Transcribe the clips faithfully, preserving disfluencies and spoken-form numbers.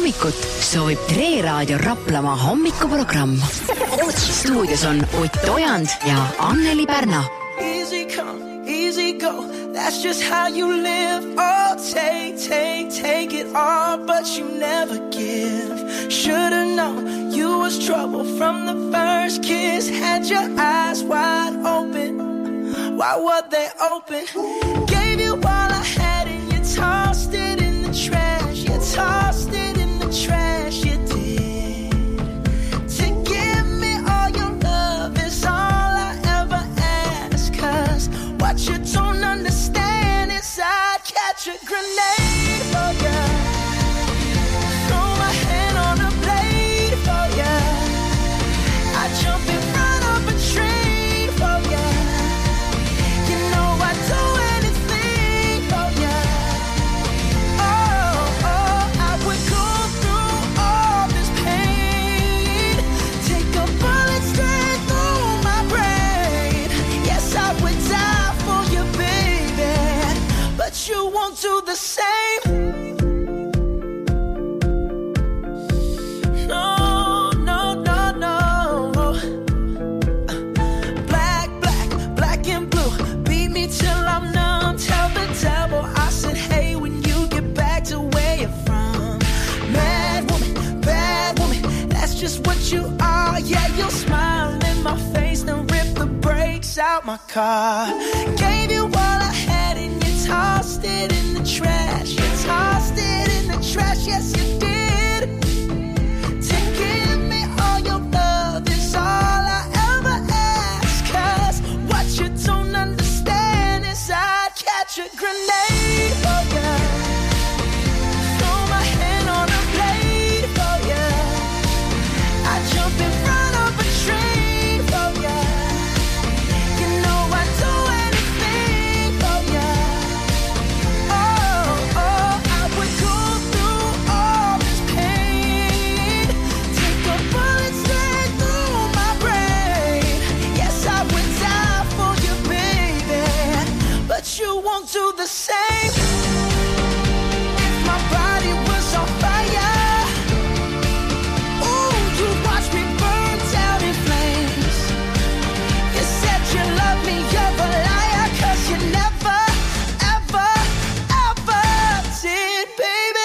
hommikut soovib Tre Raadio Raplamaa hommikuprogramm. Stuudios on Ott Ojand ja Anneli Pärna. Easy come, easy go, that's just how you live. Oh, take, take, take it all, but you never give. Should've known you was trouble from the first kiss. Had your eyes wide open, why were they open? Gave you all I had and you tossed it in the trash. You tossed it in the trash, you did. To give me all your love is all I ever ask. Cause what you don't understand is I'd catch a grenade for ya. Throw my hand on a blade for ya. I'd jump in front of a train for ya. You know I'd do anything for ya. Oh, oh, I would go through all this pain. Take a bullet straight through my brain. Yes, I would die for you, baby, but you won't do the same. No, no, no, no. Black, black, black and blue. Beat me till I'm numb. Tell the devil I said, hey, when you get back to where you're from. Mad woman, bad woman, that's just what you are. Yeah, you'll smile in my face, then rip the brakes out my car. Gave you all I had and you tossed it in the trash. You tossed it in the trash, yes you did. To give me all your love is all I ever ask. Cause what you don't understand is I'd catch a grenade for ya. Throw my hand on a blade for ya. I'd jump in front of a train for ya. You know I'd do anything for ya. Oh, oh, I would go through all this pain. Take a bullet straight through my brain. Yes, I would die for you, baby, but you won't do the same. If my body was on fire, ooh, you'd watch me burn down in flames. You said you love me, you're a liar, cause you never, ever, ever did, baby.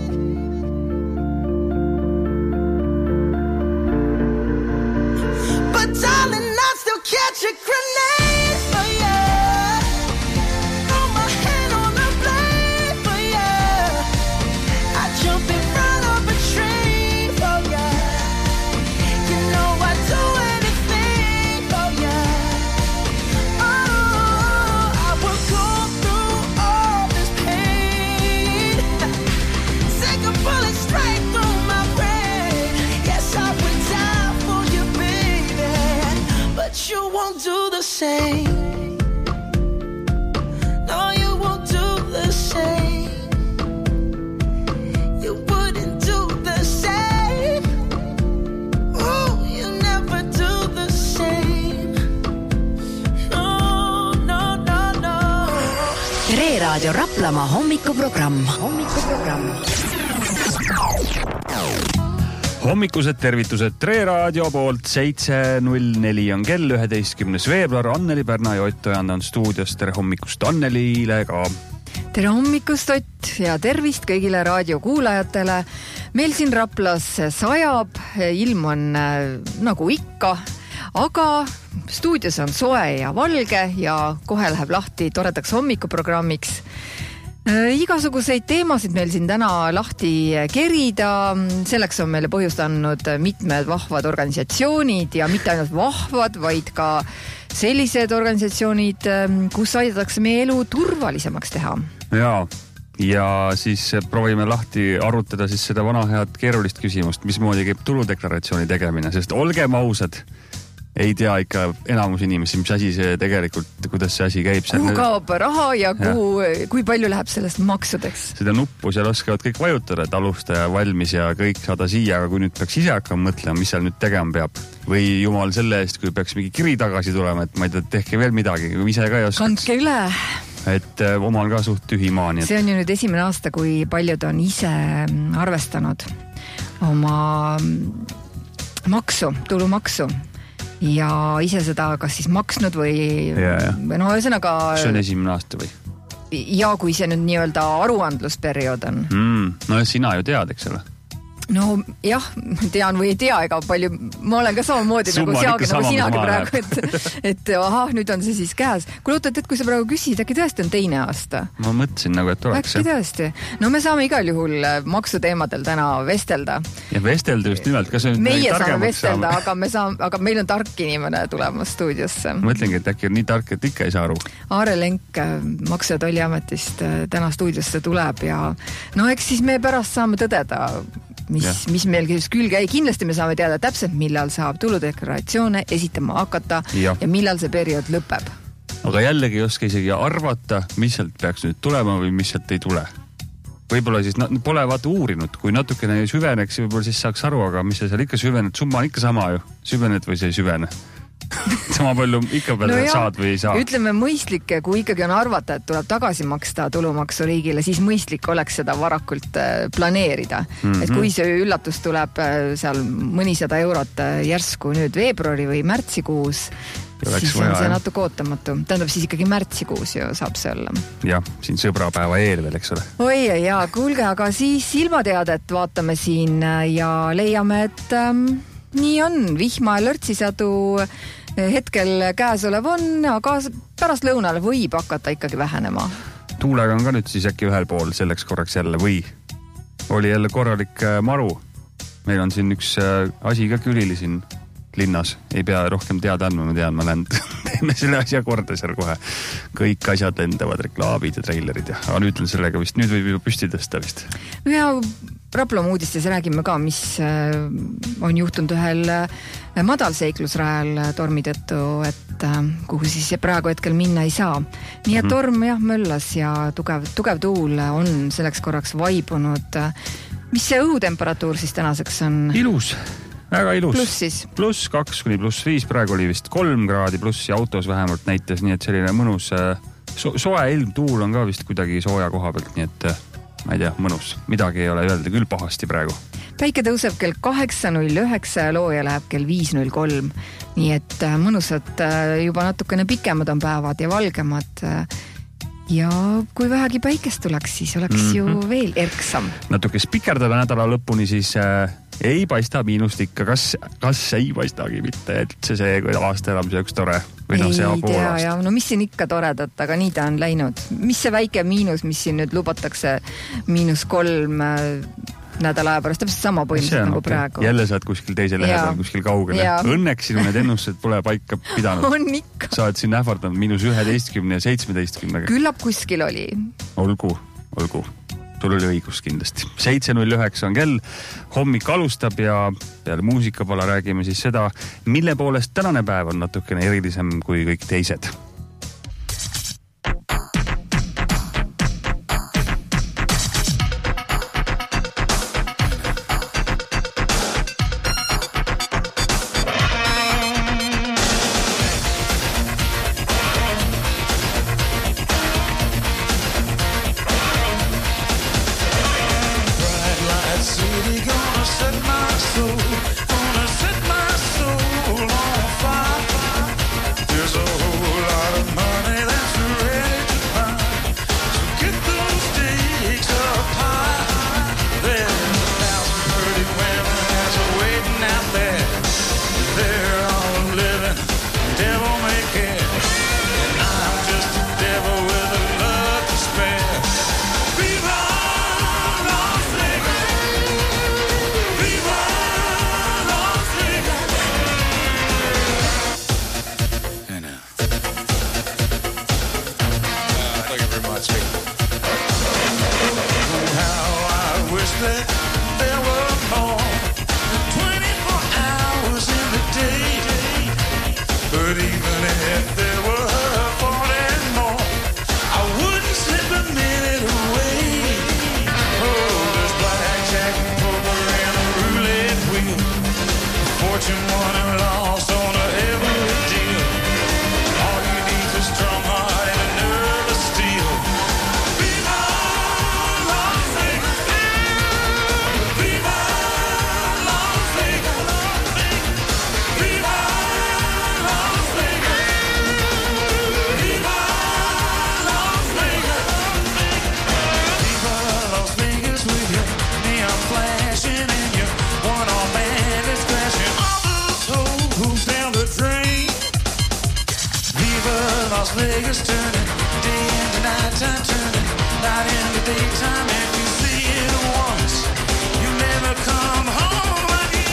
But darling, I'd still catch a grenade for ya. Throw my hand on a blade for ya. I'd jump in front of a train for ya. You know I'd do anything for ya. Oh, I would go through all this pain. Take a bullet straight through my brain. Yes, I would die for you, baby, but you won't do the same. No, you won't do the same. You wouldn't do the same. Ooh, you never do the same. No, no, no, no. Tre Raadio Raplamaa hommikuprogramm. Hommikuprogramm. Hommikused tervitused Tre Raadio poolt. seitse null neli on kell, üheteistkümnes veebruar. Anneli Pärna ja Ott Ojand on stuudios. Tere hommikust Annelile ka. Tere hommikust, Ott, ja tervist kõigile raadiokuulajatele. Meil siin Raplas sajab, ilm on äh, nagu ikka, aga stuudios on soe ja valge ja kohe läheb lahti toredaks hommikuprogrammiks. Igasuguseid teemasid meil siin täna lahti kerida. Selleks on meile põhjust andnud mitmed vahvad organisatsioonid ja mitte ainult vahvad, vaid ka sellised organisatsioonid, kus aidatakse meie elu turvalisemaks teha. Jaa, ja siis proovime lahti arutada siis seda vana head keerulist küsimust, mismoodi käib tuludeklaratsiooni tegemine, sest olgem ausad, ei tea ikka enamus inimesi, mis asi see tegelikult, kuidas see asi käib. Kuhu kaob raha ja, kuhu, ja kui palju läheb sellest maksudeks? Seda nuppu seal oskavad kõik vajutada, et alustaja valmis ja kõik saada siia, aga kui nüüd peaks ise hakkama mõtlema, mis seal nüüd tegema peab. Või jumal selle eest, kui peaks mingi kiri tagasi tulema, et ma ei tea, tehke veel midagi, kui ise ka ei oskaks. Kandke üle. et omal ka suht tühi maa. See on ju nüüd esimene aasta, kui paljud on ise arvestanud. oma maksu, tulumaksu ja ise seda kas siis maksnud või, ja, ja. või no ühesõnaga... See on esimene aasta või? Ja kui see nüüd nii-öelda aruandlusperiood on. Mm, no sina ju tead, eks ole? No jah, tean või ei tea, ega palju, ma olen ka samamoodi Summa nagu seagi, nagu sinagi maha praegu, et, et ahah, nüüd on see siis käes. Kui ootad, et kui sa praegu küsid, äkki tõesti on teine aasta? Ma mõtlesin nagu, et oleks. Äkki tõesti. No me saame igal juhul maksuteemadel täna vestelda. Ja vestelda just nimelt. Kas meie saame vestelda, aga, me saame, aga meil on tark inimene tulemas stuudiosse. Ma mõtlengi, et äkki on nii tark, et ikka ei saa aru. Aare Lenk Maksu- ja Tolliametist täna stuudiosse tuleb ja no eks siis me pärast saame tõdeda, mis, mis meil küll käi. Kindlasti me saame teada täpselt, millal saab tuludeklaratsioone esitama hakata ja, ja millal see periood lõpeb. Aga jällegi ei oska isegi arvata, mis sealt peaks nüüd tulema või mis sealt ei tule. Võib-olla siis no, pole vaata uurinud, kui natukene süveneks, võib-olla siis saaks aru, aga mis sa seal ikka süvened, summa on ikka sama ju, süvened või see ei süvene. Sama palju ikka peale no saad või ei saa. Ütleme mõistlik, kui ikkagi on arvata, et tuleb tagasi maksta tulumaksu riigile, siis mõistlik oleks seda varakult planeerida. Mm-hmm. Et kui see üllatus tuleb seal mõnisada eurot järsku nüüd veebruari või märtsikuus, siis on see natuke ootamatu. Tähendab siis ikkagi märtsikuus ju saab see olla. Jah, siin sõbrapäeva eel veel, eks ole. Oi, ja kuulge, aga siis ilmateadet vaatame siin ja leiame, et ähm, nii on, vihma ja lörtsisadu hetkel käesolev on, aga pärast lõunale võib hakata ikkagi vähenema. Tuulega on ka nüüd siis äkki ühel pool selleks korraks jälle või oli jälle korralik maru. Meil on siin üks asi ka külili siin linnas. Ei pea rohkem teada andma, ma tean, ma lähen teeme selle asja korda seal kohe. Kõik asjad lendavad, reklaamid ja treilerid ja aga nüüd on sellega vist, nüüd võib ju püsti tõsta vist. Ja Raplamaa uudistes räägime ka, mis on juhtunud ühel madalseiklusrajal tormi tõttu, et kuhu siis praegu hetkel minna ei saa. Nii et torm jah möllas ja tugev, tugev tuul on selleks korraks vaibunud. Mis see õhutemperatuur siis tänaseks on? Ilus, väga ilus. Pluss siis? Pluss kaks kuni pluss viis, praegu oli vist kolm kraadi pluss ja autos vähemalt näitas, nii et selline mõnus so- soe ilm, tuul on ka vist kuidagi sooja koha pealt, nii et ma ei tea, mõnus. Midagi ei ole öelda, küll pahasti praegu. Päike tõuseb kell kaheksa null üheksa ja looja läheb kell viis null kolm. Nii et mõnusad juba natukene pikemad on päevad ja valgemad. Ja kui vähegi päikest tuleks, siis oleks mm-hmm. ju veel erksam. Natuke spikerdada nädala lõpuni, siis äh, ei paista miinust ikka. Kas, kas ei paistagi mitte, et see, see kui aasta elamise üks tore või noh, see ei tea, ja no mis siin ikka toredat, aga nii ta on läinud. Mis see väike miinus, mis siin nüüd lubatakse miinus kolm nädala aja pärast, täpselt sama põhimõtteliselt nagu okay. praegu. Jälle saad kuskil teise lehe peal, kuskil kaugele. Ja. Õnneks sinu need ennustused pole paika pidanud. On ikka. Sa oled siin ähvardanud miinus üheteistkümne ja seitsmeteistkümnega. Küllap kuskil oli. Olgu, olgu. Tul oli õigus kindlasti. seitse null üheksa on kell, hommik alustab ja peale muusikapala räägime siis seda, mille poolest tänane päev on natukene erilisem kui kõik teised. There's a whole lot fever, Las Vegas turning, day into night time turning, night into daytime. If you see it once, you never come home again.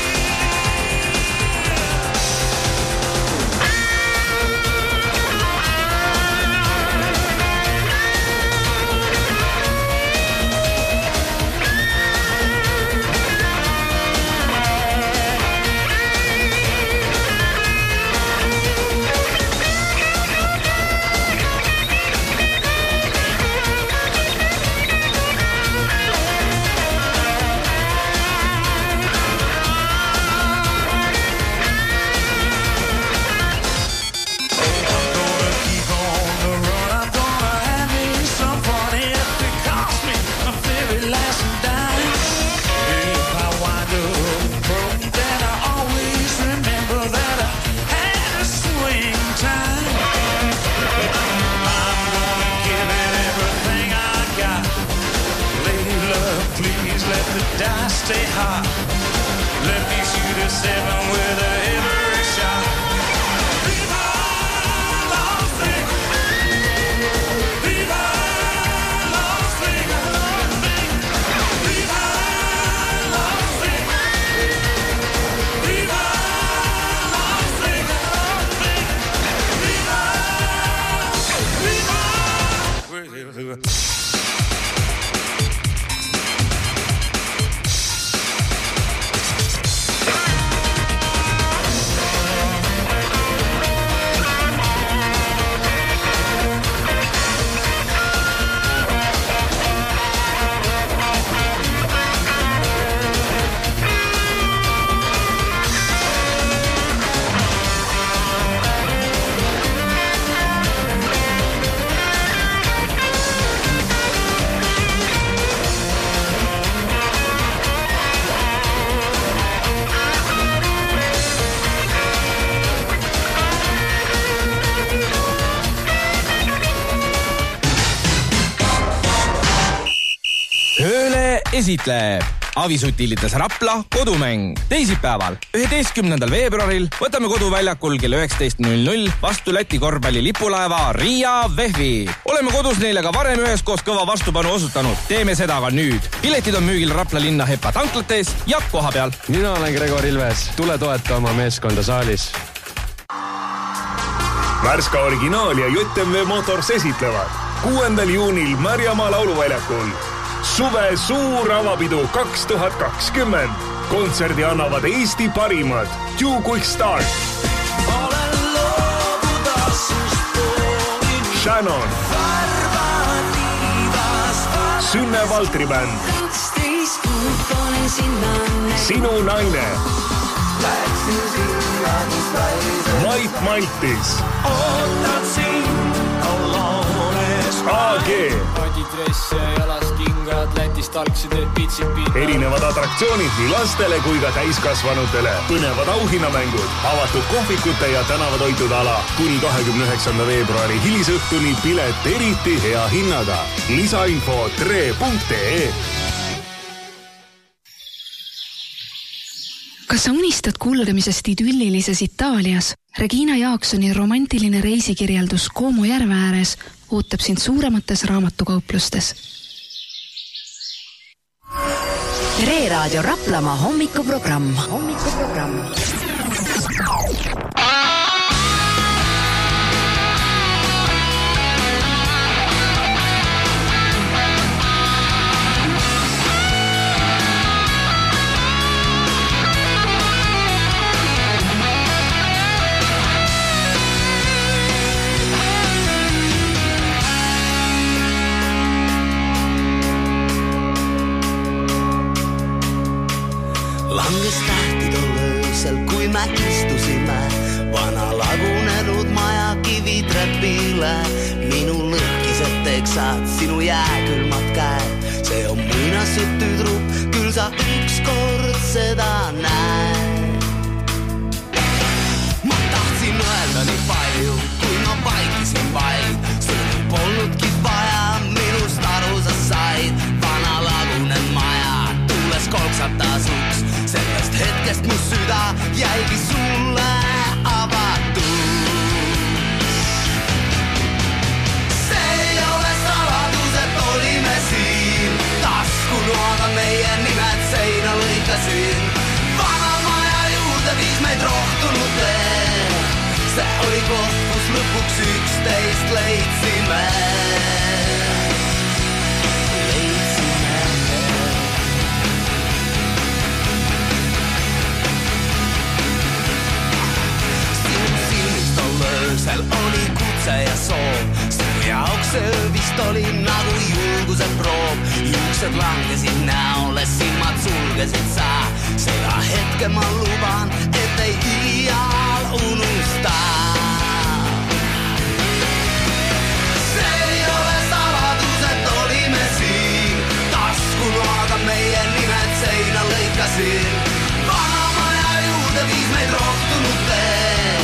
Stay hot. Let me shoot a seven with a every shot. Viva Las Vegas. Viva Las Vegas. Viva Las Vegas. Viva Las Vegas. Viva. Viva. Esitleb Avisutilitas Rapla kodumäng. Teisipäeval, üheteistkümnendal veebruaril võtame koduväljakul kell üheksateist null null vastu Läti korvpalli lipulaeva Riia Vehvi. Oleme kodus neile ka varem üheskoos kõva vastupanu osutanud. Teeme seda ka nüüd. Piletid on müügil Rapla linna Hepa tanklates ja koha peal. Mina olen Gregor Ilves. Tule toeta oma meeskonda saalis. Värska originaal ja J M V Motors esitlevad kuuendal juunil Märjamaa lauluväljakul suve suur avapidu kaks tuhat kakskümmend. Kontserdi annavad Eesti parimad Two Quick Start, Shannon, Sünne Valtri bänd, Sinu naine, Mait Maltis, A G, erinevad atraktsioonid nii lastele kui ka täiskasvanutele, põnevad auhinnamängud, avatud kohvikute ja tänavatoitude ala kuni kahekümne üheksanda veebruari hilisõhtuni pilet eriti hea hinnaga. Lisainfo tre punkt ee. Kas sa unistad kulgemisest idüllilises Itaalias? Regina Jaaksoni romantiline reisikirjeldus Como järve ääres ootab sind suuremates raamatukauplustes. Reeraadio Raplamaa hommikuprogramm. Hommikuprogramm. Langes tähti tol öösel, kui me istusime vana lagunenud maja kivitrepile. Minu lõhkised teksad, sinu jääkülmad käed. See on muinasjutt tüdruk, küll sa ükskord seda näed. Ma tahtsin öelda nii palju, kui ma vaikisin vaid. Sul polnudki vaja, minust aru sa said. Vana lagunen maja, tuules kolksatas uks. Sellest hetkest mu süda jäigi sulle avatud. lõikasin. Vana maja juurde viis meid rohtunud tee. See oli koht, kus lõpuks üksteist leidsime. Seal oli kutse ja soov, sinu jaoks see vist oli nagu julguse proov. Juuksed langesid näole, silmad sulgesid sa. Seda hetke ma luban, et ei iial unusta. See ei ole saladus, et olime siin. Taskunoaga meie nimed seina lõikasin. Vana maja juurde viis meid rohtunud tee.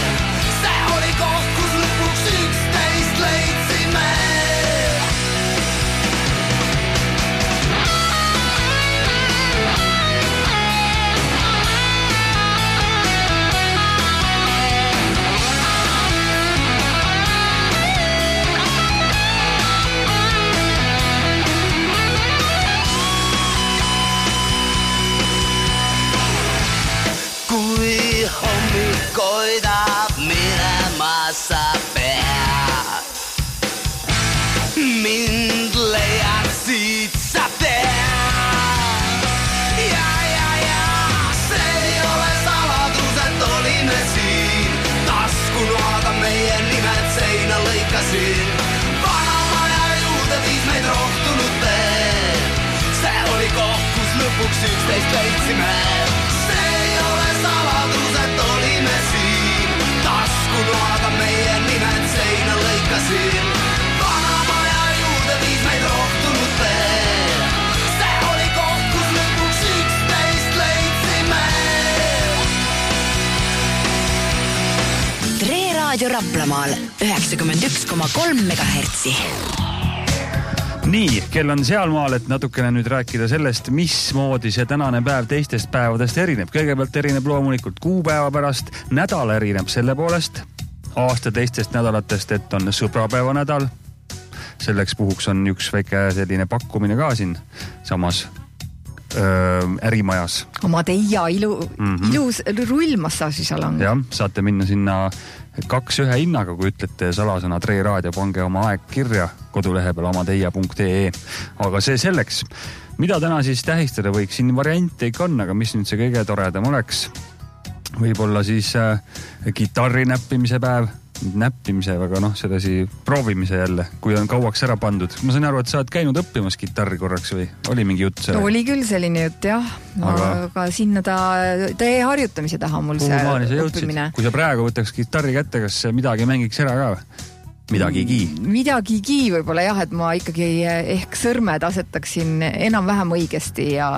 Kus lõpuks üksteist leidsime. Kui hommik koidab minema sa pead, mind leiaksid sa tead. Ja, ja, ja, see ei ole saladus, et olime siin. Taskunoaga meie nimed seina lõikasin. Vana maja juurde viis meid rohtunud tee. See oli koht, kus lõpuks üksteist leidsime. See ei ole saladus, et olime siin. Taskunoaga meie nimed seina lõikasin. Vana maja juurde viis meid rohtunud tee. See oli koht, kus lõpuks üksteist leidsime. Tre Raadio Raplamaal üheksakümmend üks koma kolm megahertsi. Nii, kell on sealmaal, et natukene nüüd rääkida sellest, mismoodi see tänane päev teistest päevadest erineb. Kõigepealt erineb loomulikult kuupäeva pärast, nädal erineb selle poolest, aasta teistest nädalatest, et on sõbrapäeva nädal. Selleks puhuks on üks väike selline pakkumine ka siin samas öö, ärimajas. Oma teia ilu, mm-hmm. ilus rullmassaažisalong. Jah, saate minna sinna kaks ühe hinnaga, kui ütlete salasõna Tre Raadio, pange oma aeg kirja kodulehe peal amateia punkt ee. Aga see selleks, mida täna siis tähistada võiks, siin variante ikka on, aga mis nüüd see kõige toredam oleks? Võib-olla siis äh, kitarri näppimise päev, näppimise, aga noh, sedasi proovimise jälle, kui on kauaks ära pandud. Ma sain aru, et sa oled käinud õppimas kitarri korraks või oli mingi jutt selle? Oli küll selline jutt, jah. Aga, aga sinna ta, ta jäi harjutamise taha mul see õppimine. Kui sa praegu võtaks kitarri kätte, kas midagi mängiks ära ka? Midagigi? Midagigi võib-olla jah, et ma ikkagi ehk sõrmed asetaksin enam-vähem õigesti ja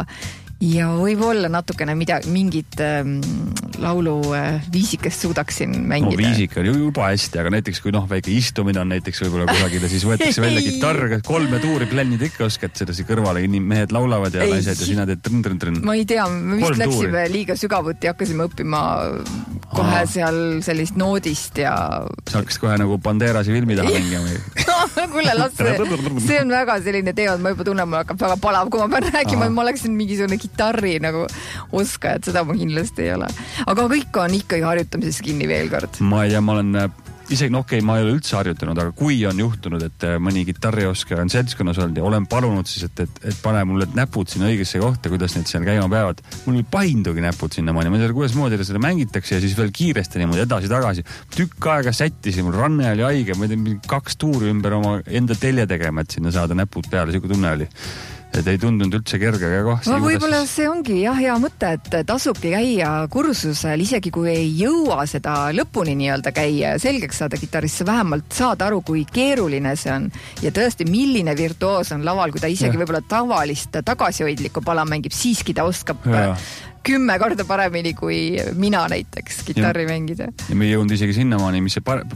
Ja võib-olla natukene midagi, mingit ähm, laulu äh, viisikest suudaksin mängida. No viisik on juba hästi, aga näiteks kui noh, väike istumine on näiteks võib-olla kusagile, siis võetakse välja kitarr, kolme tuuri plennid ikka oskad sedasi kõrvale, mehed laulavad ja naised ja sina teed trõn-trõn-trõn. Ma ei tea, me vist läksime liiga sügavuti ja hakkasime õppima kohe Aa. seal sellist noodist ja... Sa hakkasid kohe nagu Banderasi filmi taha mängima või? No, kuule, las see, see on väga selline teod, ma juba tunnen, ma hakkab väga palav, kui ma pean rääkima, et ma oleksin mingisugune gitarri nagu oskajad, seda ma kindlasti ei ole. Aga kõik on ikkagi harjutamises kinni veel kord. Ma ei tea, ma olen isegi, no okei, okay, ma ei ole üldse harjutanud, aga kui on juhtunud, et mõni gitarrioskaja on seltskonnas olnud ja olen palunud siis, et, et, et pane mulle näpud sinna õigesse kohta, kuidas need seal käima peavad. Mul ei pahindugi näpud sinna mani, ma ei tea, kuidas moodi seda mängitakse ja siis veel kiiresti niimoodi edasi-tagasi. Tükk aega sättisi, mul ranne oli haige, ma ei tea, kaks tuuri ümber oma enda telje tegema, et sinna saada näpud peale, siuke tunne oli. Et ei tundunud üldse kerge koh. No, võib-olla see ongi jah, hea mõte, et tasubki käia kursusel, isegi kui ei jõua seda lõpuni nii-öelda käia ja selgeks saada kitarrisse, vähemalt saada aru, kui keeruline see on ja tõesti, milline virtuoos on laval, kui ta isegi ja. Võib-olla tavalist tagasihoidlikku pala mängib, siiski ta oskab ja. Kümme korda paremini kui mina näiteks gitarri ja. Mängida. Ja me ei jõudnud isegi sinnamaani, mis see pare,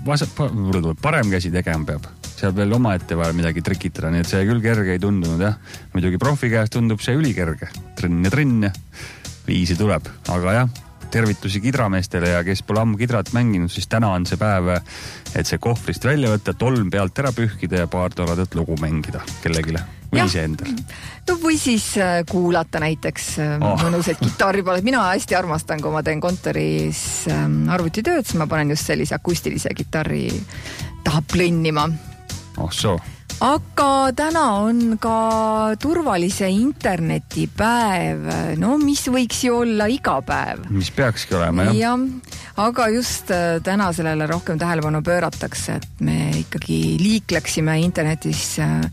parem käsi tegema peab. Seal veel oma ette vaja midagi trikitada, nii et see küll kerge ei tundunud, jah. Muidugi profi käest tundub see ülikerge. Trinn ja trinn ja viisi tuleb. Aga jah, tervitusi kidrameestele ja kes pole ammu kidrat mänginud, siis täna on see päev, et see kohvrist välja võtta, tolm pealt ära pühkida ja paar toradat lugu mängida kellegile. või ise endal? No või siis kuulata näiteks oh. mõnusaid kitarripalle. Mina hästi armastan, kui ma teen kontoris arvutitööd, siis ma panen just sellise akustilise kitarri taha plõnnima. Oh soo. Aga täna on ka turvalise interneti päev. No mis võiks ju olla iga päev? Mis peakski olema, jah? jah. Aga just täna sellele rohkem tähelepanu pööratakse, et me ikkagi liikleksime internetis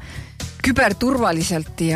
küberturvaliselt ja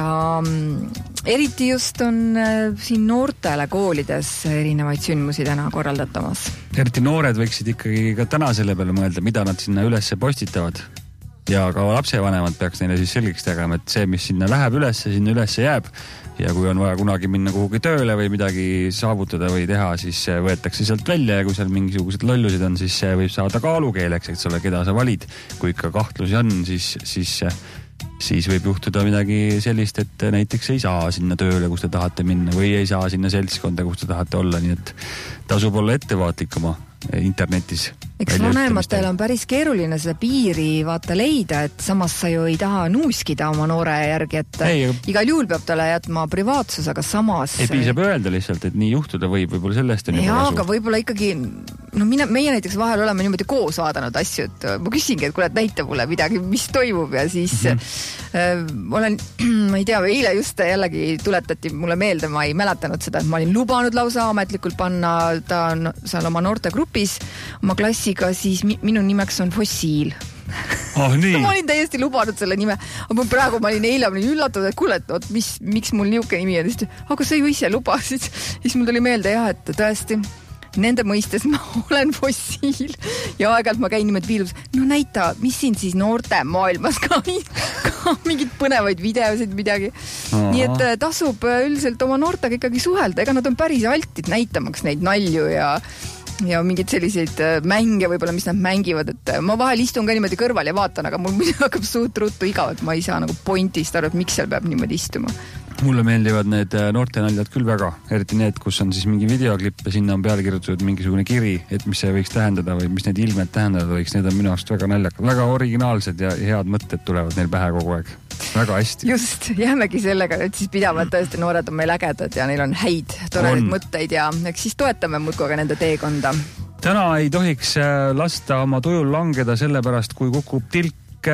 eriti just on siin noortele koolides erinevaid sündmusi täna korraldatamas. Eriti noored võiksid ikkagi ka täna selle peale mõelda, mida nad sinna ülesse postitavad. Ja ka lapsevanemad peaks neile siis selgeks tegema, et see, mis sinna läheb ülesse, sinna ülesse jääb. Ja kui on vaja kunagi minna kuhugi tööle või midagi saavutada või teha, siis võetakse sealt välja ja kui seal mingisugused lollusid on, siis see võib saada kaalukeeleks, et selle, keda sa valid. Kui ikka kahtlusi on, siis, siis, siis võib juhtuda midagi sellist, et näiteks ei saa sinna tööle, kus te tahate minna või ei saa sinna seltskonda, kus te tahate olla, nii et tasub olla ettevaatlikuma internetis. Eks vanematel on päris keeruline seda piiri vaata leida, et samas sa ju ei taha nuuskida oma noore järgi, et ei, igal juhul peab talle jätma privaatsus, aga samas... Ei piisab öelda lihtsalt, et nii juhtuda võib, võib-olla sellest on jaa, aga võib-olla ikkagi, no mina, meie näiteks vahel oleme niimoodi koos vaadanud asju, et ma küsingi, et kuule, et näita mulle midagi, mis toimub ja siis mm-hmm. äh, olen, ma ei tea, eile just jällegi tuletati mulle meelde, ma ei mäletanud seda, et ma olin lubanud lausa ametlikult panna ta on seal oma noortegrupis oma klassiga, siis mi- minu nimeks on Fossiil. Oh, nii. ma olin täiesti lubanud selle nime, aga praegu ma olin eile, ma olin üllatunud, et kuule, et oot, mis, miks mul niuke nimi on, aga sa ju ise lubasid, siis mul tuli meelde jah, et tõesti nende mõistes ma olen fossiil ja aeg-ajalt ma käin niimoodi viilus, no näita, mis siin siis noorte maailmas ka, ka mingid põnevaid videosid midagi. Aha. Nii et tasub üldiselt oma noortega ikkagi suhelda, ega nad on päris altid näitamaks neid nalju ja ja mingid selliseid mänge võib-olla, mis nad mängivad, et ma vahel istun ka niimoodi kõrval ja vaatan, aga mul hakkab suut ruttu igav, et ma ei saa nagu pointist aru, et miks seal peab niimoodi istuma. Mulle meeldivad need noortenaljad küll väga, eriti need, kus on siis mingi videoklipp ja sinna on peale kirjutatud mingisugune kiri, et mis see võiks tähendada või mis need ilmed tähendada võiks, need on minu arust väga naljakad, väga originaalsed ja head mõtted tulevad neil pähe kogu aeg. Väga hästi. Just, jäämegi sellega, et siis pidavad tõesti noored on meil ägedad ja neil on häid, toredaid mõtteid ja eks siis toetame muudkui aga nende teekonda. Täna ei tohiks lasta oma tujul langeda sellepärast, kui kukub tilk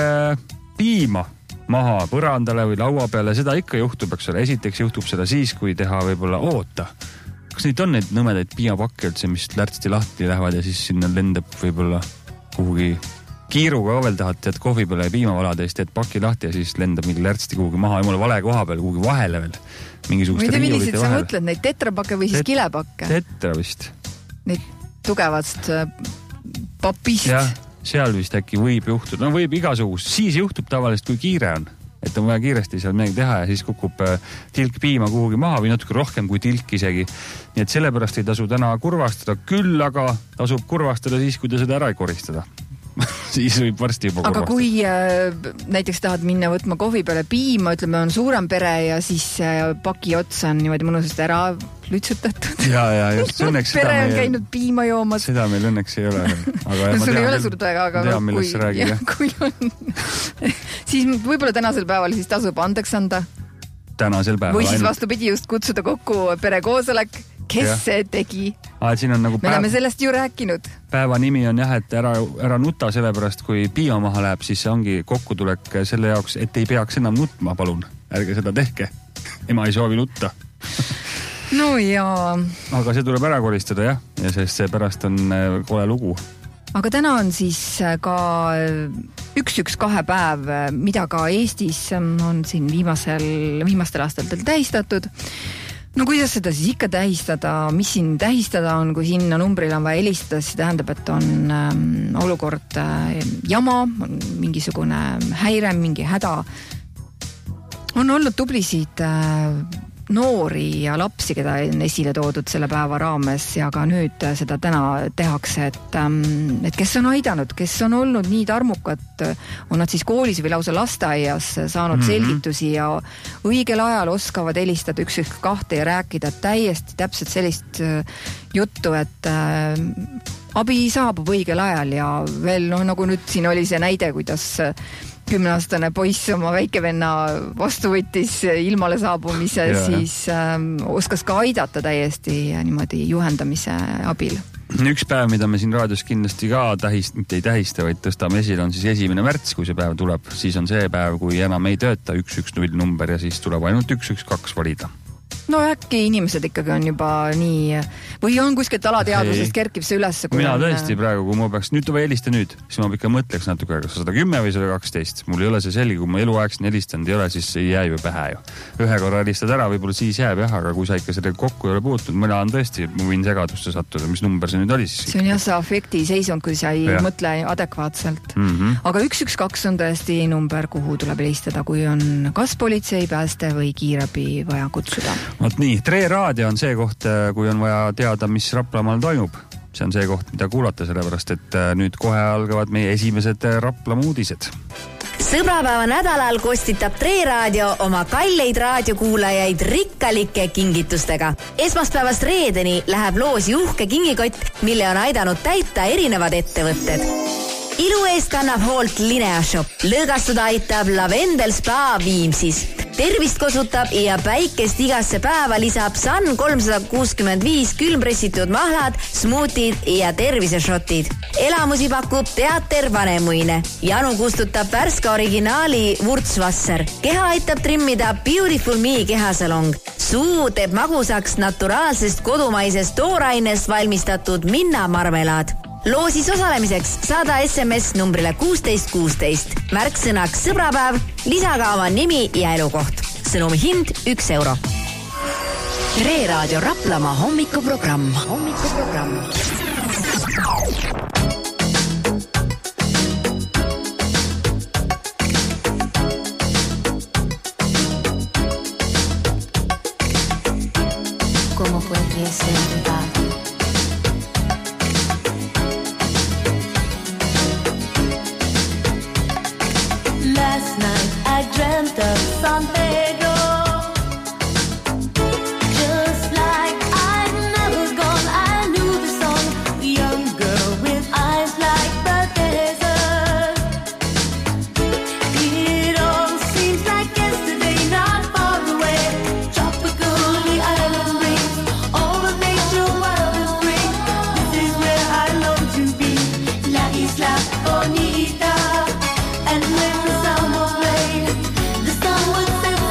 piima maha põrandale või laua peale, seda ikka juhtub, eks ole. Esiteks juhtub seda siis, kui teha võib-olla oota. Kas neid on neid nõmedaid piimapakke üldse, mis lärtsti lahti lähevad ja siis sinna lendab võib-olla kuhugi kiiruga ka veel tahad, tead kohvi peale ja piima valada ja siis teed paki lahti ja siis lendab mingi lärtsti kuhugi maha, jumala vale koha peal, kuhugi vahele veel. Mingisuguste riiulite vahele. Millised sa mõtled, neid tetrapakke või siis Tet- kilepakke? Tetra vist. Neid tugevast papist. Jah, seal vist äkki võib juhtuda, no võib igasugust, siis juhtub tavaliselt, kui kiire on, et on vaja kiiresti seal midagi teha ja siis kukub tilk piima kuhugi maha või natuke rohkem kui tilk isegi. Nii et sellepärast ei tasu täna kurvastada, küll aga tasub kurvastada siis, kui te seda ära ei koristada. siis võib varsti juba kurvastada. Aga kui äh, näiteks tahad minna võtma kohvi peale piima, ütleme on suurem pere ja siis äh, paki ots on niimoodi mõnusasti ära lütsutatud. Ja, ja just, õnneks pere on meil, käinud piima joomas. Seda meil õnneks ei ole. Aga no, sul ei ole suurt väga, aga tean, millest kui, räägid, ja, kui on, siis võib-olla tänasel päeval siis tasub andeks anda. Tänasel päeval. Või siis ainult... vastupidi just kutsuda kokku perekoosolek, kes ja. see tegi. Ah, siin on nagu päev... Me oleme sellest ju rääkinud. Päeva nimi on jah, et ära, ära nuta sellepärast, kui piima maha läheb, siis see ongi kokkutulek selle jaoks, et ei peaks enam nutma, palun. Ärge seda tehke. Ema ei soovi nutta. No jaa. Aga see tuleb ära koristada, jah. Ja sest see pärast on kole lugu. Aga täna on siis ka üks üks kahe päev, mida ka Eestis on siin viimasel, viimastel aastatel tähistatud. No kuidas seda siis ikka tähistada, mis siin tähistada on, kui sinna numbrile on vaja helistada, siis tähendab, et on ähm, olukord äh, jama, on mingisugune häire, mingi häda. On olnud tublisid äh, noori ja lapsi, keda on esile toodud selle päeva raames ja ka nüüd seda täna tehakse, et, et kes on aidanud, kes on olnud nii tarmukad, on nad siis koolis või lausa lasteaias saanud mm-hmm. selgitusi ja õigel ajal oskavad helistada üks üks kahte ja rääkida täiesti täpselt sellist juttu, et abi saabub õigel ajal ja veel noh, nagu nüüd siin oli see näide, kuidas kümneaastane poiss oma väikevenna vastu võttis ilmale saabumise, ja, siis ähm, oskas ka aidata täiesti niimoodi juhendamise abil. Üks päev, mida me siin raadios kindlasti ka tähist, mitte ei tähista, vaid tõstame esile, on siis esimene märts, kui see päev tuleb. Siis on see päev, kui enam ei tööta üks üks null number ja siis tuleb ainult üks üks kaks valida. No äkki inimesed ikkagi on juba nii, või on kuskilt alateadvusest kerkib see üles? Mina on... tõesti praegu, kui ma peaks, nüüd või helista nüüd, siis ma ikka mõtleks natuke, kas sada kümme või sada kaksteist. Mul ei ole see selge, kui ma eluaegselt helistanud ei ole, siis ei jää ju pähe ju. Ühe korra helistad ära, võib-olla siis jääb jah, aga kui sa ikka selle kokku ei ole puutunud, mõne on tõesti, ma võin segadusse sattuda, mis number see nüüd oli siis? See on jah see afekti seisund, kui sa ei ja. mõtle adekvaatselt. Mm -hmm. Aga üks üks kaks on tõesti number, kuhu tuleb helistada, kui on kas politsei, pääste või kiirabi vaja kutsuda. Vot nii, Tre raadio on see koht, kui on vaja teada, mis Raplamaal toimub. See on see koht, mida kuulata, sellepärast, et nüüd kohe algavad meie esimesed Raplamaa uudised. Sõbrapäeva nädalal kostitab Tre raadio oma kalleid raadiokuulajaid rikkalike kingitustega. Esmaspäevast reedeni läheb loosi uhke kingikott, mille on aidanud täita erinevad ettevõtted. Ilu eest kannab hoolt Linea Shop. Lõõgastuda aitab Lavendel Spa Viimsis. Tervist kosutab ja päikest igasse päeva lisab Sun kolmsada kuuskümmend viis külmpressitud mahlad, smootid ja tervisešotid. Elamusi pakub teater Vanemuine. Janu kustutab värska originaali Wurtzwasser. Keha aitab trimmida Beautiful Me kehasalong. Suu teeb magusaks naturaalsest kodumaisest toorainest valmistatud minna marmelaad. Loosis osalemiseks saada S M S numbrile kuusteist kuusteist. Märksõnaks sõbrapäev, lisaga oma nimi ja elukoht. Sõnumi hind üks euro. Tre raadio Raplamaa hommikuprogramm. Hommikuprogramm. ¿Cómo fue que se empezó? Last night I dreamt of San Pedro, just like I'd never gone. I knew the song, the young girl with eyes like the desert. It all seems like yesterday, not far away. Tropical, the island rings, all the nature wild and free. This is where I long to be, La Isla Bonita. And when the sun was rain, the sun would set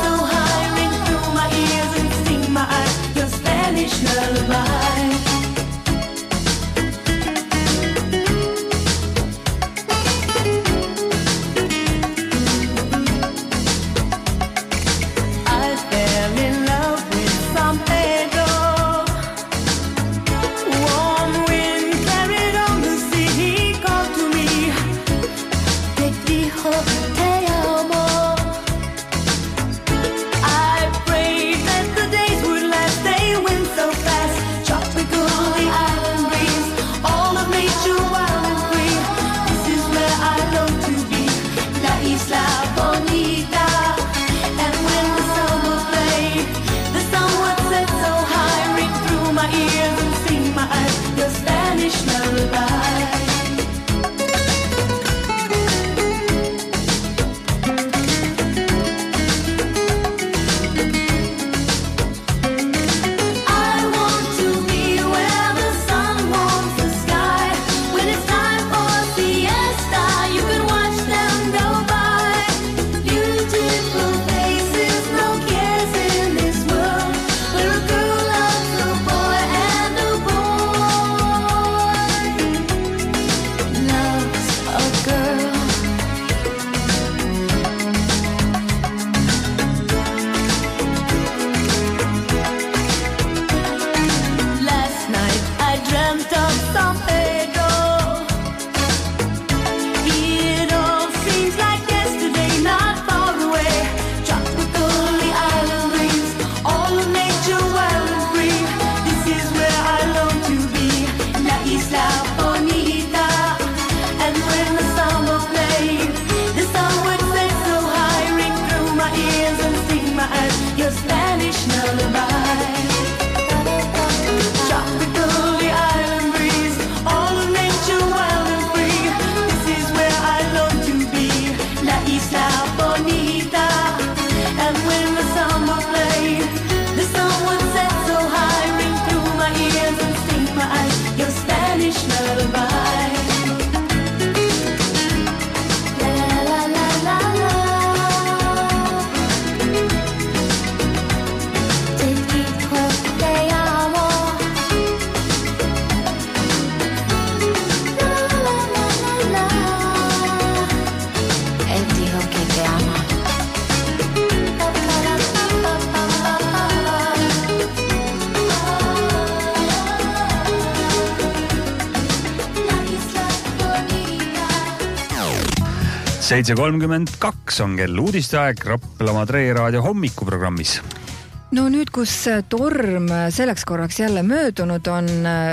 seitse kolmkümmend kaks on kell uudisteaeg Raplamaa Tre Raadio hommikuprogrammis. No nüüd, kus torm selleks korraks jälle möödunud on,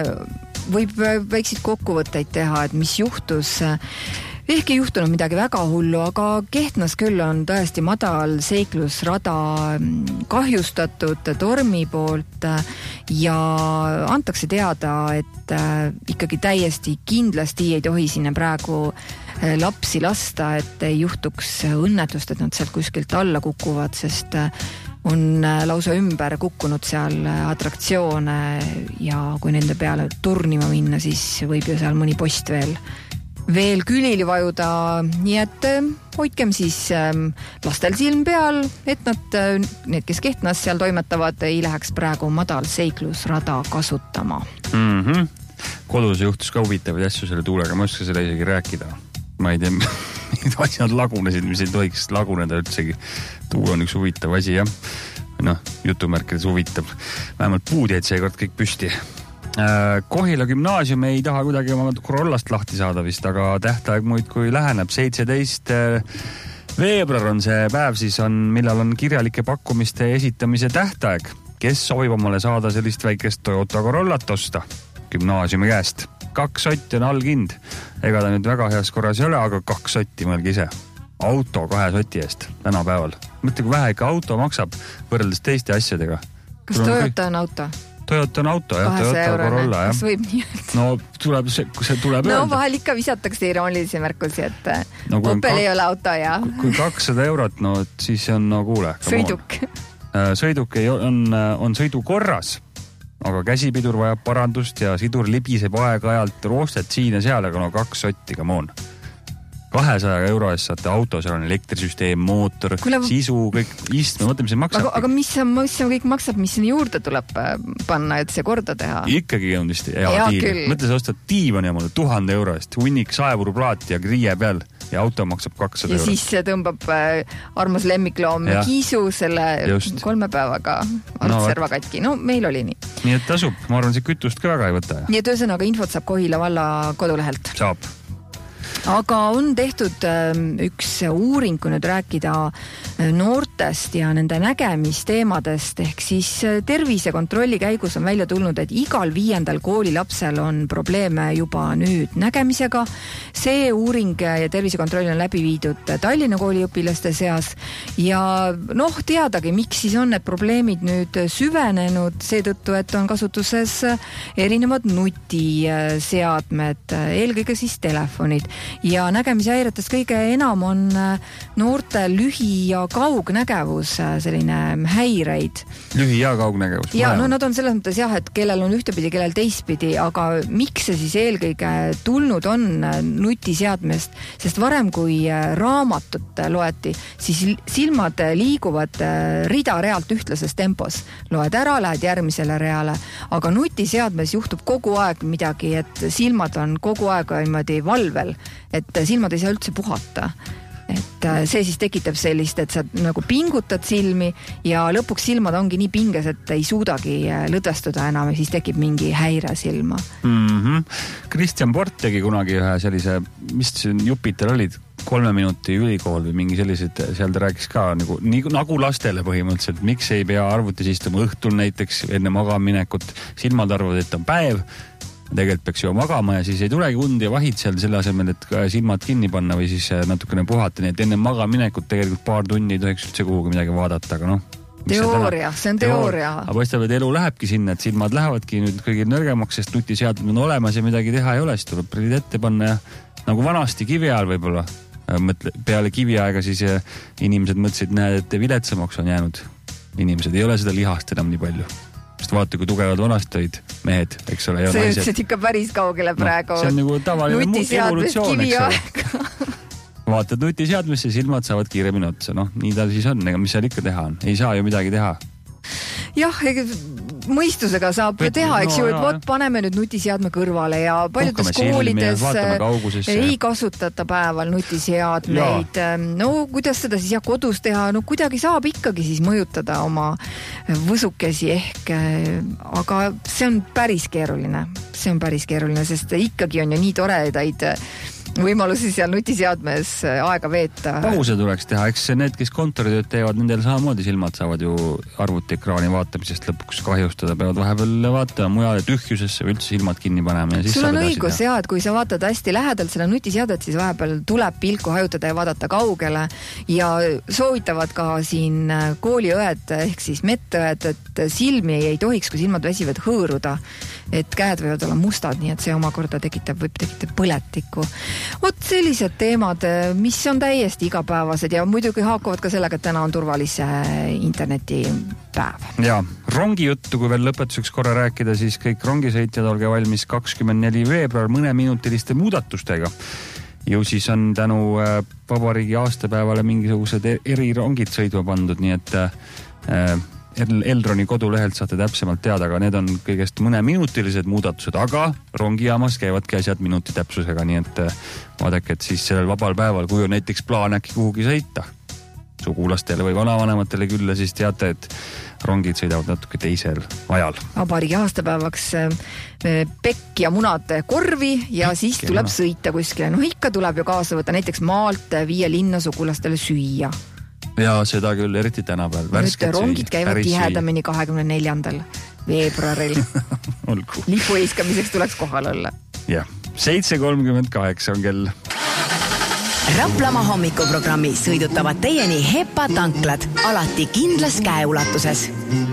võib väikseid kokkuvõtteid teha, et mis juhtus. Ehk ei juhtunud midagi väga hullu, aga Kehtnas küll on tõesti madal seiklusrada kahjustatud tormi poolt ja antakse teada, et ikkagi täiesti kindlasti ei tohi sinna praegu lapsi lasta, et ei juhtuks õnnetust, et nad sealt kuskilt alla kukuvad, sest on lausa ümber kukkunud seal atraktsioone ja kui nende peale turnima minna, siis võib ju seal mõni post veel veel külili vajuda, nii et hoidkem siis lastel silm peal, et nad, need, kes Kehtnas seal toimetavad, ei läheks praegu madal seiklusrada kasutama. Mm-hmm. Kodus juhtus ka huvitavaid asju selle tuulega, ma oska selle isegi rääkida. Ma ei tea, mida asjad lagunesid, mis ei tohiks laguneda üldsegi. Tuul on üks huvitav asi, jah. Noh, jutumärkides huvitav. Vähemalt puud jäid seekord kõik püsti. Kohila gümnaasium ei taha kuidagi oma korollast lahti saada vist, aga tähtaeg muid kui läheneb. seitseteist veebruar on see päev, siis on, millal on kirjalike pakkumiste esitamise tähtaeg. Kes soovib omale saada sellist väikest Toyota Corollat osta gümnaasiumi käest? Kaks sotti on allkind. Ega ta nüüd väga heas korras ei ole, aga kaks sotti mõelge ise. Auto kahe soti eest tänapäeval. Mõtle, kui vähe ikka auto maksab võrreldes teiste asjadega. Kas Toyota on auto? Toyota on auto, jah, Toyota Corolla, jah. Kas võib nii öelda? No, tuleb, see, see tuleb no, öelda. No, vahel ikka visatakse iroonilisi märkusi, et no, Opel kak... ei ole auto, ja. Kui kakssada eurot, no, siis on, no, kuule. Sõiduk. Sõiduk on, on sõidu korras, aga käsipidur vajab parandust ja sidur libiseb aeg-ajalt roostet siin ja seal, aga no kaks sotti, come on. kahesaja euro eest saate auto, seal on elektrisüsteem, mootor, Kule... sisu, kõik istme, mõtle, mis see maksab. Aga, aga mis see, mis see kõik maksab, mis sinna juurde tuleb panna, et see korda teha? Ikkagi on vist hea diil. Mõtle, sa ostad diivani omale tuhande euro eest, hunnik saevuruplaat ja riie peal ja auto maksab kakssada ja euro. Ja siis tõmbab armas lemmikloom ja. Kiisu selle Just. kolme päevaga artserva no, katki. No, meil oli nii. Nii et tasub, ma arvan, see kütust ka väga ei võta. Nii et ühesõnaga infot saab Kohila valla kodulehelt. Saab. Aga on tehtud üks uuring, kui nüüd rääkida noortest ja nende nägemisteemadest, ehk siis tervisekontrolli käigus on välja tulnud, et igal viiendal koolilapsel on probleeme juba nüüd nägemisega. See uuring ja tervisekontroll on läbi viidud Tallinna kooliõpilaste seas ja noh, teadagi, miks siis on need probleemid nüüd süvenenud, seetõttu, et on kasutuses erinevad nutiseadmed, eelkõige siis telefonid. Ja nägemishäiretest kõige enam on noorte lühi- ja kaugnägevus, selline häireid. Lühi- ja kaugnägevus? Ja no nad on selles mõttes jah, et kellel on ühtepidi, kellel teistpidi, aga miks see siis eelkõige tulnud on nutiseadmest, sest varem kui raamatut loeti, siis silmad liiguvad rida-realt ühtlases tempos. Loed ära, lähed järgmisele reale, aga nutiseadmes juhtub kogu aeg midagi, et silmad on kogu aeg niimoodi valvel, et silmad ei saa üldse puhata. Et see siis tekitab sellist, et sa nagu pingutad silmi ja lõpuks silmad ongi nii pinges, et ei suudagi lõdvestuda enam ja siis tekib mingi häire silma. Mm-hmm. Kristjan Port tegi kunagi ühe sellise, mis Jupitel olid, kolme minuti ülikool või mingi sellised, seal ta rääkis ka nagu, nagu lastele põhimõtteliselt, miks ei pea arvutis istuma õhtul näiteks enne magaminekut, silmad arvavad, et on päev, tegelikult peaks ju magama ja siis ei tulegi und ja vahid seal selle asemel, et silmad kinni panna või siis natukene puhata, nii et enne magaminekut tegelikult paar tunni ei tohiks üldse kuhugi midagi vaadata, aga noh. Teooria, see on teooria. Aga paistab, et elu lähebki sinna, et silmad lähevadki nüüd kõigil nõrgemaks, sest nutiseadmed on olemas ja midagi teha ei ole, siis tuleb prillid ette panna ja nagu vanasti kivi ajal võib-olla. Mõtle, peale kivi aega siis inimesed mõtlesid, näed, et viletsamaks on jäänud. Inimesed ei ole seda lihast enam nii palju. Sest vaata, kui tugevad vanast olid mehed, eks ole. See ütlesid ikka päris kaugele praegu. No, see on nagu tavaline evolutsioon, eks ole. Vaatad nutiseadmesse, silmad saavad kiiremini otsa. Noh, nii ta siis on, ega mis seal ikka teha on. Ei saa ju midagi teha. Jah, mõistusega saab Võt, teha, eks no, ju, et jah, vot paneme nüüd nutiseadme kõrvale ja paljudes koolides ei kasutata päeval nutiseadmeid. No kuidas seda siis jah kodus teha? No kuidagi saab ikkagi siis mõjutada oma võsukesi ehk, aga see on päris keeruline. See on päris keeruline, sest ikkagi on ju nii toredaid võimalusi seal nutiseadmes aega veeta. Pause tuleks teha, eks need, kes kontoritööd teevad, nendel samamoodi silmad saavad ju arvutiekraani vaatamisest lõpuks kahjustada, peavad vahepeal vaatama mujale tühjusesse või üldse silmad kinni panema. Ja siis sul on õigus, jah, et kui sa vaatad hästi lähedalt seda nutiseadet, siis vahepeal tuleb pilku hajutada ja vaadata kaugele ja soovitavad ka siin kooliõed ehk siis medõed, et silmi ei tohiks, kui silmad väsivad, hõõruda, et käed võivad olla mustad, nii et see omakorda tekitab, võib tekitab põletikku. Vot sellised teemad, mis on täiesti igapäevased ja muidugi haakuvad ka sellega, et täna on turvalise internetipäev. Ja, rongi juttu, kui veel lõpetuseks korra rääkida, siis kõik rongisõitjad olge valmis kakskümmend neli veebruar mõneminutiliste muudatustega. Ju siis on tänu vabariigi aastapäevale mingisugused erirongid sõidma pandud, nii et äh, Eldroni kodulehelt saate täpsemalt teada, aga need on kõigest mõneminutilised muudatused, aga rongijaamas käivadki asjad minuti täpsusega, nii et vaadake, et siis sellel vabal päeval, kui on näiteks plaan äkki kuhugi sõita sugulastele või vanavanematele külla, siis teate, et rongid sõidavad natuke teisel ajal. Vabariigi aastapäevaks pekk ja munad korvi ja Pikk siis tuleb munad. Sõita kuskile. No ikka tuleb ju kaasa võtta näiteks maalt viia linna sugulastele süüa. Ja seda küll, eriti tänapäeval. Nüüd rongid käivad tihedamini kahekümne neljandal veebruaril. Lipu eiskamiseks tuleks kohal olla. Jah, seitse kolmkümmend kaheksa on kell. Raplamaa hommikuprogrammi sõidutavad teieni Hepa tanklad, alati kindlas käeulatuses.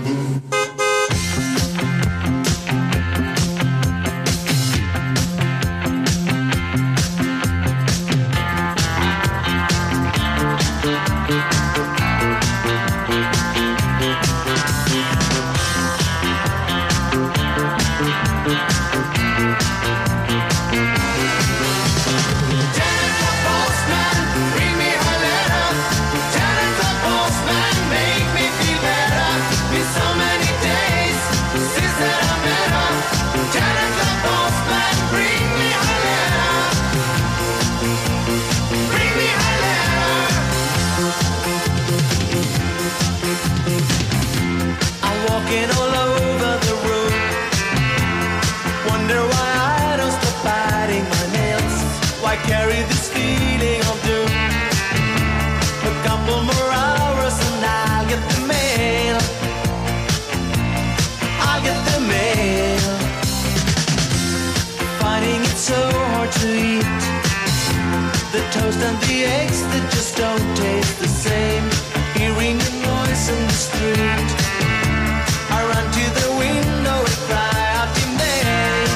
Toast and the eggs that just don't taste the same. Hearing the noise in the street, I run to the window and cry out your name.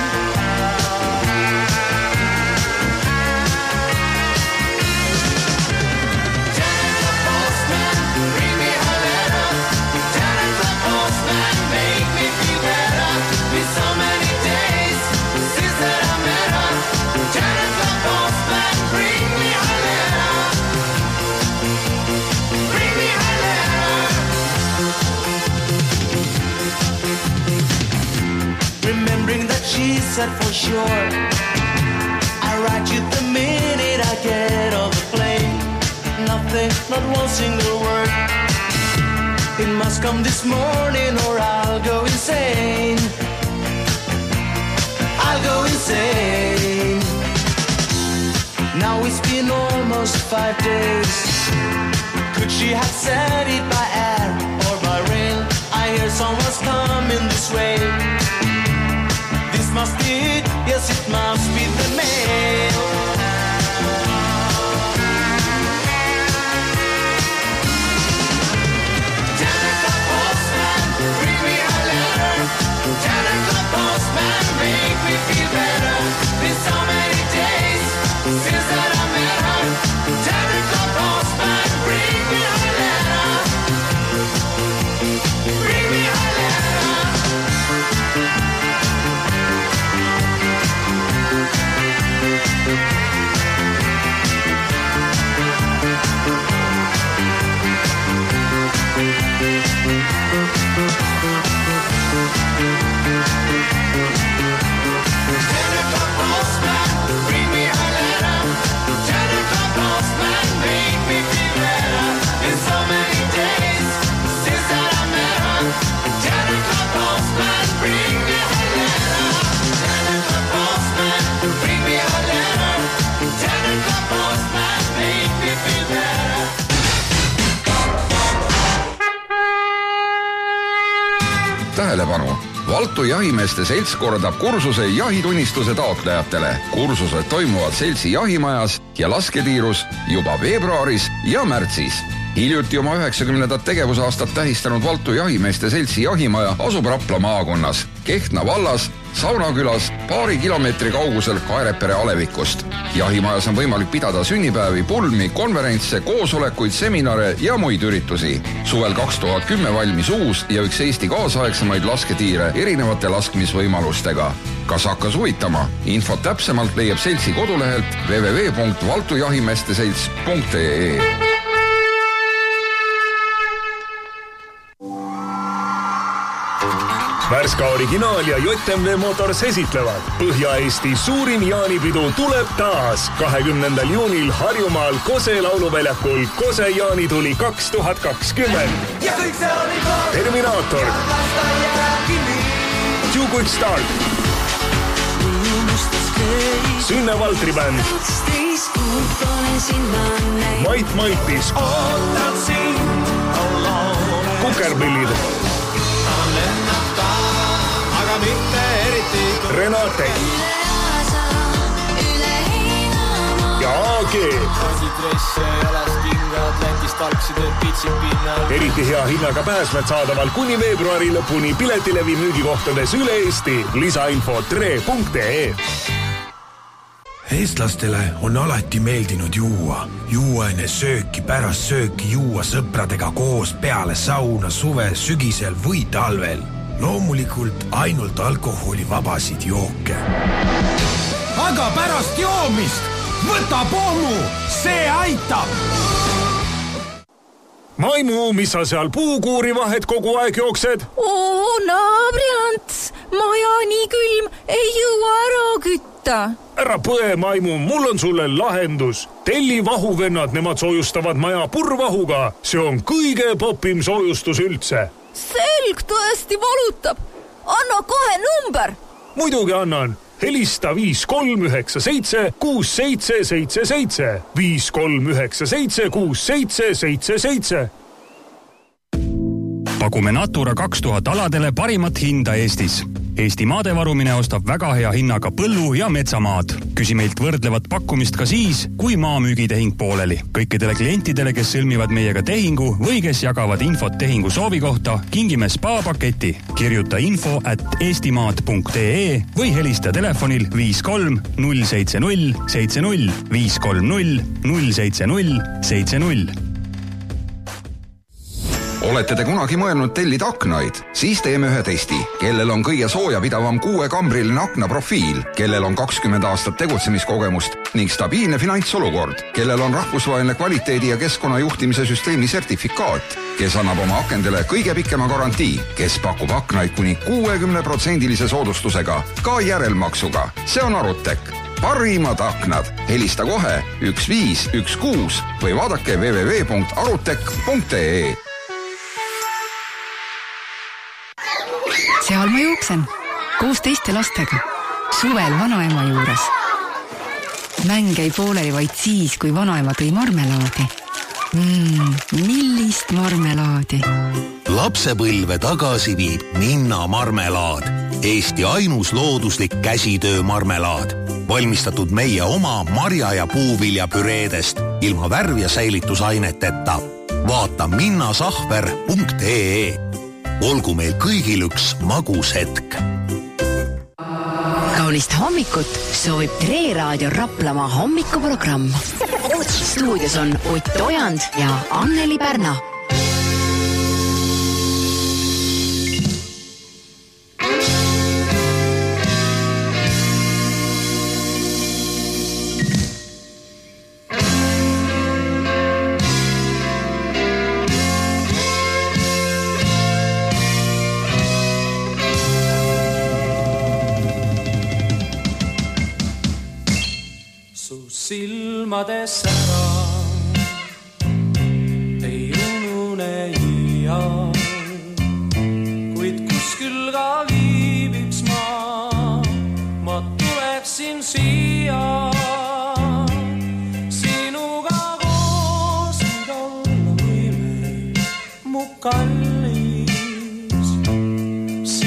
Janet the postman, bring me a letter. Janet the postman, make me feel better. Been so many days since that I met her. Janet the postman, bring me a letter. Bring me a letter. Remembering that she said for sure, I write you the minute I get on the plane. Nothing, not one single word. It must come this morning or I'll go insane. I'll go insane. Now it's been almost five days. Could she have said it by air or by rail? I hear someone's coming this way. This must be it, yes it must be the mail. Janet the postman, bring me a letter. Janet the postman, make me feel better. Been so many days since that I met her. Janet the postman, bring me a letter. Bring me a letter. Bring me a letter. tähelepanu. Valtu jahimeeste selts korraldab kursuse jahitunnistuse taotlejatele. Kursused toimuvad seltsi jahimajas ja lasketiirus juba veebruaris ja märtsis. Hiljuti oma üheksakümnendat tegevusaastat tähistanud Valtu jahimeeste seltsi jahimaja asub Rapla maakonnas, Kehtna vallas, Saunakülas, paari kilomeetri kaugusel Kaerepere alevikust. Jahimajas on võimalik pidada sünnipäevi, pulmi, konverentse, koosolekuid, seminare ja muid üritusi. Suvel kaks tuhat kümme valmis uus ja üks Eesti kaasaegsemaid lasketiire erinevate laskmisvõimalustega. Kas hakkas huvitama? Infot täpsemalt leiab seltsi kodulehelt w w w punkt valtu jahimeeste selts punkt e e. Värska originaal ja J M V Motors esitlevad. Põhja-Eesti suurim jaanipidu tuleb taas. kahekümnendal juunil Harjumaal Kose lauluväljakul Kose jaanituli kaks tuhat kakskümmend. Terminaator. Too Good Start. Sünne Valtri bänd. Mait Maitis. Kukerpillid. Renate ja A G. Eriti hea hinnaga pääsmed saadaval kuni veebruari lõpuni piletilevi müügikohtades üle Eesti. Lisainfo tre punkt e. Eestlastele on alati meeldinud juua. Juua enne sööki, pärast sööki juua sõpradega koos peale sauna suve, sügisel või talvel. Loomulikult ainult alkoholivabasid jooke. Aga pärast joomist võta pommu, see aitab! Maimu, mis sa seal puukuuri vahet kogu aeg jooksed? Oo, naabriants, maja nii külm, ei jõua ära kütta. Ära põe, Maimu, mul on sulle lahendus. Telli vahuvennad, nemad soojustavad maja purvahuga. See on kõige popim soojustus üldse. Selg tõesti valutab. Anna kohe number. Muidugi annan. Helista viis kolm üheksa seitse kuus seitse seitse seitse. viis kolm üheksa seitse kuus seitse seitse seitse. Pakume Natura kaks tuhat aladele parimat hinda Eestis. Eesti maadevarumine ostab väga hea hinnaga põllu- ja metsamaad. Küsi meilt võrdlevat pakkumist ka siis, kui maamüügitehing pooleli. Kõikidele klientidele, kes sõlmivad meiega tehingu või kes jagavad infot tehingu soovi kohta, kingime spa-paketi. Kirjuta info at eestimaad punkt e e või helista telefonil viis kolm null seitse null seitse null viis kolm null null seitse null seitse null. Olete te kunagi mõelnud tellida aknaid? Siis teeme ühe testi. Kellel on kõige soojapidavam kuuekambriline aknaprofiil, kellel on kakskümmend aastat tegutsemiskogemust ning stabiilne finantsolukord, kellel on rahvusvaheline kvaliteedi ja keskkonnajuhtimise süsteemi sertifikaat, kes annab oma akendele kõige pikema garantii, kes pakub aknaid kuni kuuekümne protsendilise soodustusega, ka järelmaksuga. See on Arutek. Parimad aknad. Helista kohe üks viis üks kuus või vaadake w w w punkt arutek punkt e e. Seal ma jooksen, koos teiste lastega, suvel vanaema juures. Mäng ei pooleli vaid siis, kui vanaema tõi marmelaadi. Mm, millist marmelaadi? Lapsepõlve tagasi viib Minna marmelaad. Eesti ainus looduslik käsitöö marmelaad. Valmistatud meie oma marja- ja puuviljapüreedest ilma värv- ja säilitusaineteta. Vaata minnasahver punkt e e. Olgu meil kõigil üks magus hetk. Kaunist hommikut soovib Tre Raadio Raplamaa hommikuprogramm. Stuudios on Ott Ojand ja Anneli Pärna. Silmades ära ei unune iial, kuid kuskil ka viibiks ma, ma tuleksin siia sinuga koos, mida olla võime, mu kallis.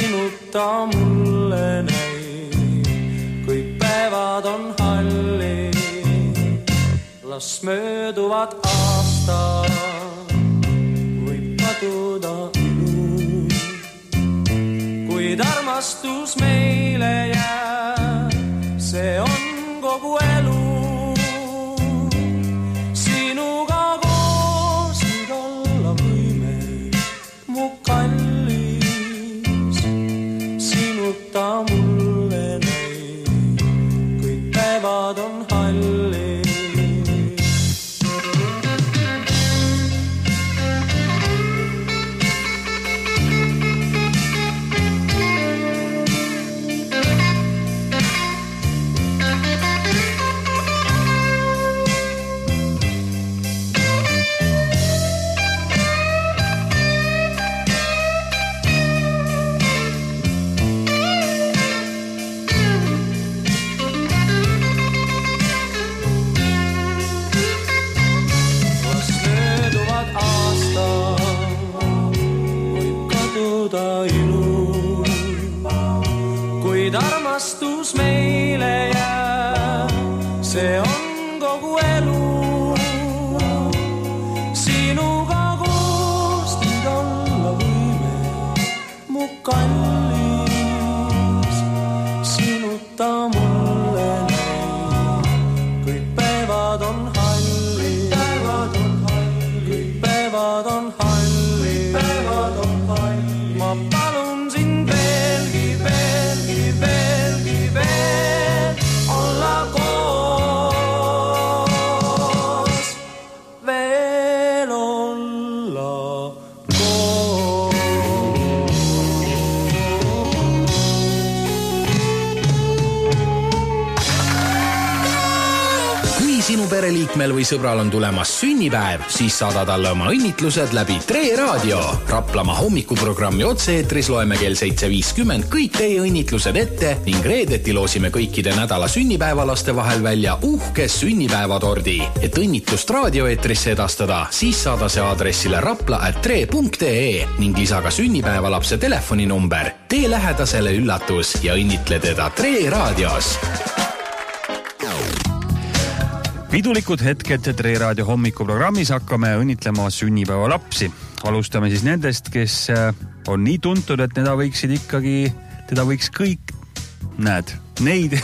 sinuta mulle näib, kõik päevad on hallid, las mööduvad aastad, võib kaduda ilu, kuid armastus meile jääb, see on kogu elu. Sinuga koos nüüd olla võime, mu kallis, sinuta mulle näib, kõik päevad on hallid. Ilu, kuid armastus meile jääb, see on kogu elu. Sinuga koos nüüd olla võime, mu kallis, sinuta mulle näib, kõik päevad on hallid, kõik päevad on hallid, päevad on hallid. Ma palun sind veelgi, veelgi, veelgi, veel olla koos, veel olla koos. Kui sinu pereliikmel või sõbral on tulemas sünnipäev, siis saada talle oma õnnitlused läbi Tre Raadio. Raplamaa hommikuprogrammi otse-eetris loeme kell seitse viiskümmend kõik teie õnnitlused ette ning reedeti loosime kõikide nädala sünnipäevalaste vahel välja uhke sünnipäevatordi. Et õnnitlust raadioeetrisse edastada, siis saada see aadressile rapla at tre punkt ee ning lisa ka sünnipäevalapse telefoninumber. Tee lähedasele üllatus ja õnnitle teda Tre Raadios. Pidulikud hetked Tre Raadio hommikuprogrammis hakkame õnnitlema sünnipäeva lapsi. Alustame siis nendest, kes on nii tuntud, et teda võiksid ikkagi, teda võiks kõik, näed, neid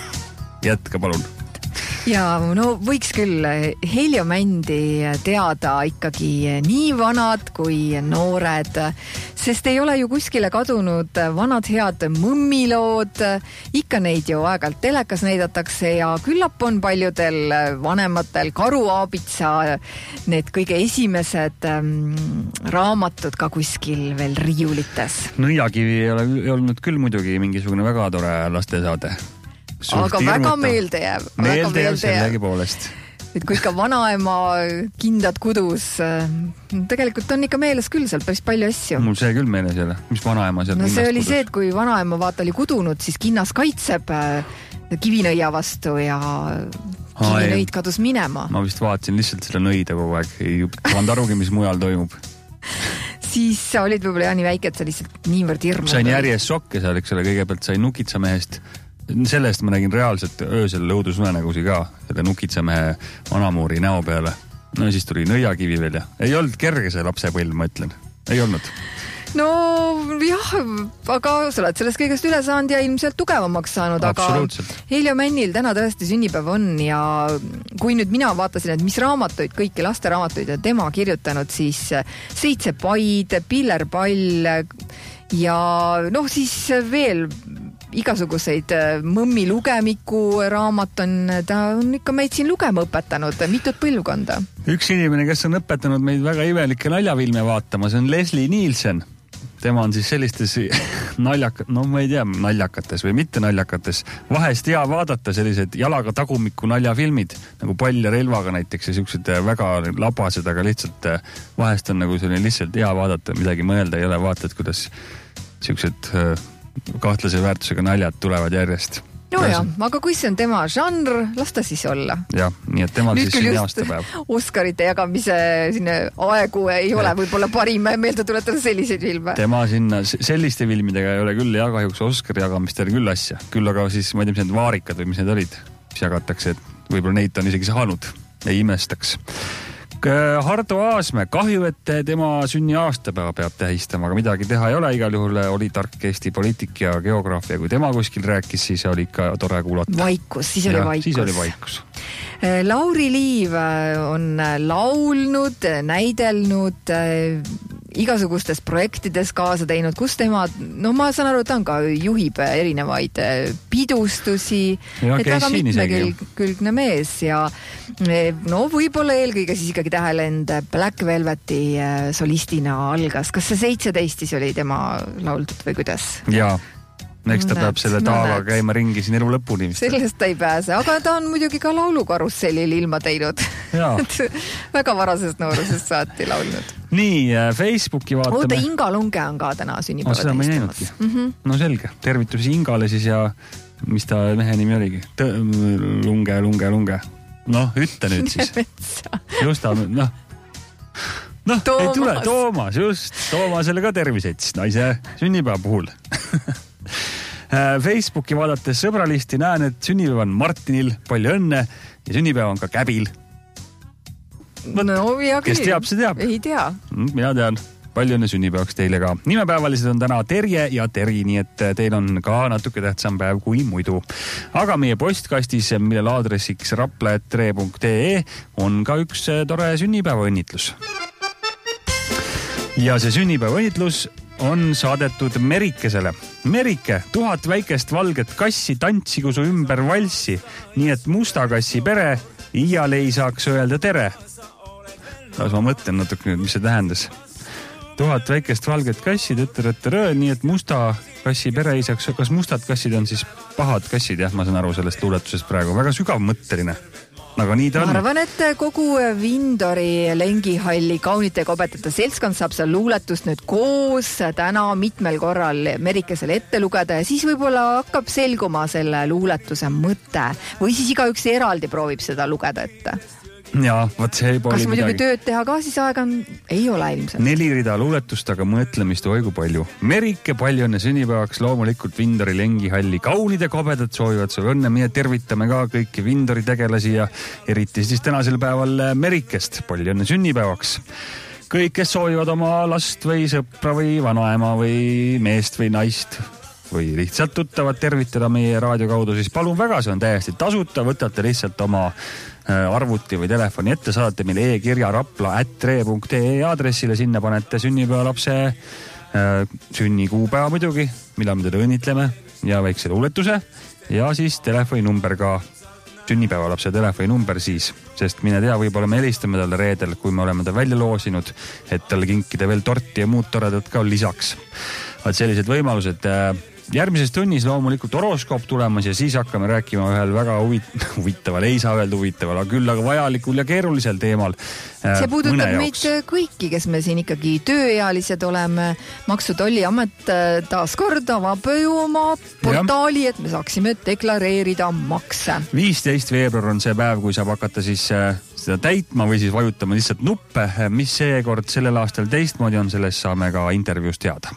jätka palun. Ja no võiks küll Heljo Mändi teada ikkagi nii vanad kui noored, sest ei ole ju kuskile kadunud vanad head mõmmilood, ikka neid ju aeg-ajalt telekas näidatakse ja küllap on paljudel vanematel Karuaabitsa need kõige esimesed ähm, raamatud ka kuskil veel riiulites. Nõiakivi ei ole olnud küll muidugi mingisugune väga tore lastesaade. Aga väga meelde jääb. Meelde jääb sellegi poolest. Et kui ikka vanaema kindad kudus, tegelikult on ikka meeles küll seal päris palju asju. Mul see küll meeles jälle. Mis vanaema seal no, kinnas see oli kudus? See, et kui vanaema vaata oli kudunud, siis kinnas kaitseb kivinõia vastu ja kivinõid kadus minema. Ma vist vaatasin lihtsalt selle nõida kogu aeg. Ei pannud arugi, mis mujal toimub. Siis sa olid võib-olla jah nii väike, et sa lihtsalt niivõrd hirmu. Sain järjest sokke seal, eks ole, kõigepealt sain nukitsamehest. Sellest ma nägin reaalselt öösel õudusunenägusi ka, selle nukitsamehe vanamuuri näo peale. No siis tuli nõiakivi veel ja ei olnud kerge see lapsepõlv, ma ütlen. Ei olnud. No jah, aga sa oled sellest kõigest üle saanud ja ilmselt tugevamaks saanud, aga Heljo Männil täna tõesti sünnipäev on ja kui nüüd mina vaatasin, et mis raamatuid, kõiki lasteraamatuid on tema kirjutanud, siis Seitse paid, Pillerpall ja noh, siis veel igasuguseid mõmmi lugemiku raamat on, ta on ikka meid siin lugema õpetanud, mitut põlvkonda. Üks inimene, kes on õpetanud meid väga imelikke naljafilme vaatama, see on Leslie Nielsen. Tema on siis sellistes naljak, no ma ei tea, naljakates või mitte naljakates. Vahest hea vaadata sellised jalaga tagumiku naljafilmid, nagu Pall ja relvaga näiteks ja siuksed väga labased, aga lihtsalt vahest on nagu selline lihtsalt hea vaadata, midagi mõelda ei ole, vaatad, kuidas siuksed kahtlase väärtusega naljad tulevad järjest. no jah, aga kui see on tema žanr, las ta siis olla. Jah, nii et temal nüüd siis sünni aastapäev. Oscarite jagamise sinne aegu ei ole võib-olla parim meelde tuletada selliseid filme. Tema sinna selliste filmidega ei ole küll ja kahjuks Oscari jagamistel küll asja. Küll aga siis, ma ei tea, mis need vaarikad või mis need olid, mis jagatakse, et võib-olla neid on isegi saanud. Ei imestaks. Hardo Aasmäe, kahju, et tema sünni aastapäeva peab tähistama, aga midagi teha ei ole. Igal juhul oli tark Eesti poliitik ja geograafia. Kui tema kuskil rääkis, siis oli ikka tore kuulata. Vaikus, siis oli ja, vaikus. Siis oli vaikus. Lauri Liiv on laulnud, näidelnud, igasugustes projektides kaasa teinud, kus tema, no ma saan aru, ta on ka juhib erinevaid pidustusi, ja, et väga mitmekülgne mees ja no võib-olla eelkõige siis ikkagi tähelend Black Velveti solistina algas. Kas see seitseteist siis oli tema lauldud või kuidas? Jaa. Eks ta peab selle taava no, käima ringi siin elu lõpuni. Sellest ta ei pääse, aga ta on muidugi ka laulukarussellil ilma teinud. Väga varasest noorusest saati laulnud. Nii, Facebooki vaatame. Oota, Inga Lunge on ka täna sünnipäeva oh, teistamas. Mm -hmm. No selge, tervitusi Ingale siis ja mis ta mehe nimi oligi? Tõ lunge, lunge, lunge. Noh, ütle nüüd siis. Just ta, noh. Noh, Toomas. Ei tule, Toomas, just. Toomasele ka terviseid, siis naise sünnipäeva puhul. Facebooki vaadates sõbralisti näen, et sünnipäev on Martinil, palju õnne ja sünnipäev on ka Käbil. Võt, no, kes teab, see teab. Ei tea. Mina tean. Palju õnne sünnipäevaks teile ka. Nimepäevalised on täna Terje ja Teri, nii et teil on ka natuke tähtsam päev kui muidu. Aga meie postkastis, millel aadressiks rapla et tre punkt ee on ka üks tore sünnipäeva õnnitlus. Ja see sünnipäeva õnnitlus on saadetud Merikesele. Merike, tuhat väikest valget kassi tantsigu su ümber valssi, nii et musta kassi pere iial ei saaks öelda tere. Kas ma mõtlen natuke nüüd, mis see tähendas? Tuhat väikest valget kassi, tõtterõtterõ, nii et musta kassi pere ei saaks, kas mustad kassid on siis pahad kassid, jah, ma saan aru sellest luuletusest praegu. Väga sügav mõtteline. Aga nii ta on. Ma arvan, et kogu Vindori Lengihalli kaunite kobedate seltskond saab seal luuletust nüüd koos täna mitmel korral Merikesele ette lugeda ja siis võib-olla hakkab selguma selle luuletuse mõte või siis igaüks eraldi proovib seda lugeda ette. Jaa, võt see juba kas oli muidugi midagi. Tööd teha ka, siis aega ei ole ilmselt. Neli rida luuletust, aga mõtlemist oigu palju. Merike, palju õnne sünnipäevaks, loomulikult Vindori Lengihalli kaunide kobedad soovivad su õnne. Meie tervitame ka kõiki Vindori tegelasi ja eriti siis tänasel päeval Merikest. Palju õnne sünnipäevaks. Kõik, kes soovivad oma last või sõpra või vanaema või meest või naist või lihtsalt tuttavad tervitada meie raadio kaudu, siis palun väga, see on täiesti tasuta, võtate lihtsalt oma arvuti või telefoni ette, saadate meile e-kirja rapla et tre punkt ee aadressile, sinna panete sünnipäevalapse äh, sünnikuupäeva muidugi, millal me teda õnnitleme ja väikse luuletuse ja siis telefoninumber ka, sünnipäevalapse telefoninumber siis, sest mine tea, võib-olla me helistame talle reedel, kui me oleme ta välja loosinud, et talle kinkida veel torti ja muud toredat ka lisaks. Vaat sellised võimalused. Järgmises tunnis loomulikult horoskoop tulemas ja siis hakkame rääkima ühel väga huvit- huvitaval, ei saa öelda huvitaval, aga küll aga vajalikul ja keerulisel teemal. See puudutab meid kõiki, kes me siin ikkagi tööealised oleme. Maksu- Tolliamet taas kord avab ju oma portaali, et me saaksime deklareerida makse. viisteist veebruar on see päev, kui saab hakata siis seda täitma või siis vajutama lihtsalt nuppe. Mis seekord sellel aastal teistmoodi on, sellest saame ka intervjuus teada.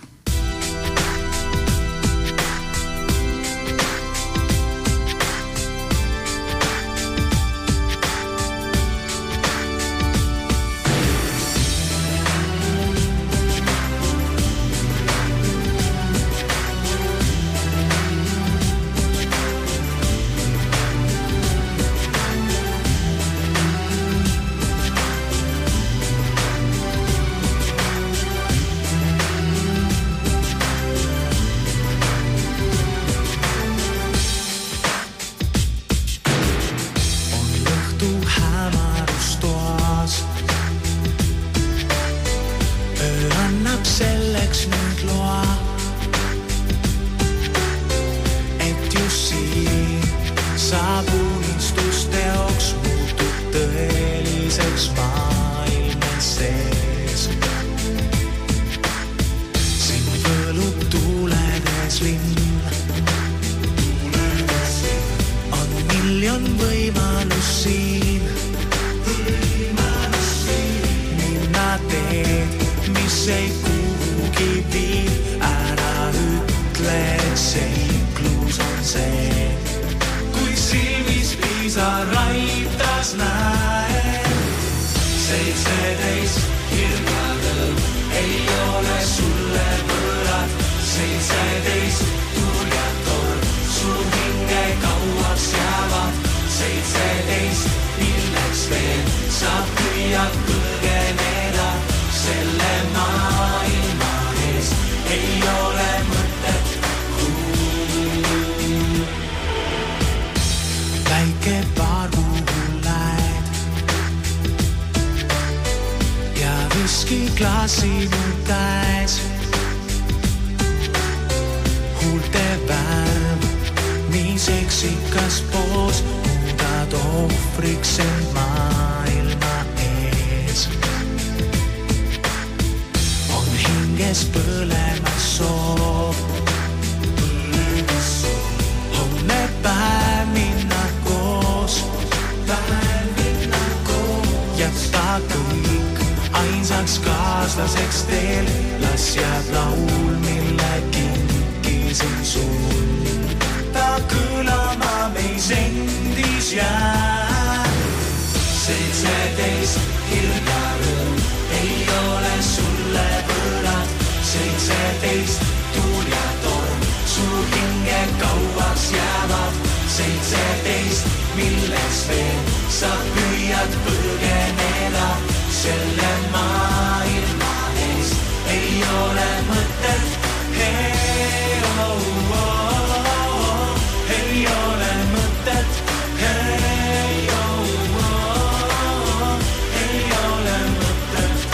ei kuhugi vii, ära ütle, et seiklus on see. Kui silmis pisaraitas näen, seitseteist hirmadõv ei ole sulle võõrad, seitseteist tuljad torm su hinge kauaks jäävad, seitseteist milleks veel sa püüad põgeneda, selle maailma ees ei ole mõtet. Väike paar kuhu lähed ja viskiklaasi mu täis, huulte värv, nii seksikas poos, muudad ohvriks end maailma ees. On hinges põlemas soov, homne päev minna koos, päev minna koos. Jätta kõik ainsaks kaaslaseks teel, las jääb laul, mille kinkisin sul. Ta kõlama meis endis jääb, seitseteist hirmjarõm ei ole sulle võõrad, seitseteist tuul ja torm su hinge kauaks jäävad, seitseteist milleks veel sa püüad põgeneda, selle maailma ees ei ole mõtet. Hei, oh, oh, oh, ei ole mõtet. Hei, oh, oh, oh, ei ole mõtet.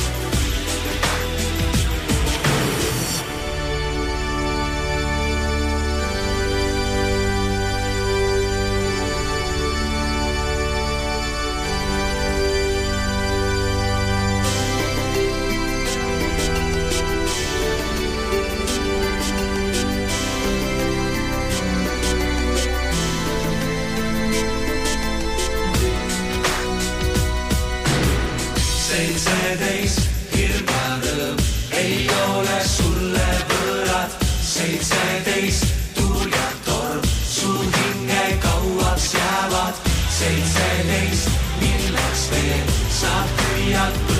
Seitseteist hirmjarõm ei ole sulle võõrad, seitseteist tuul ja torm su hinge kauaks jäävad, seitseteist milleks veel sa püüad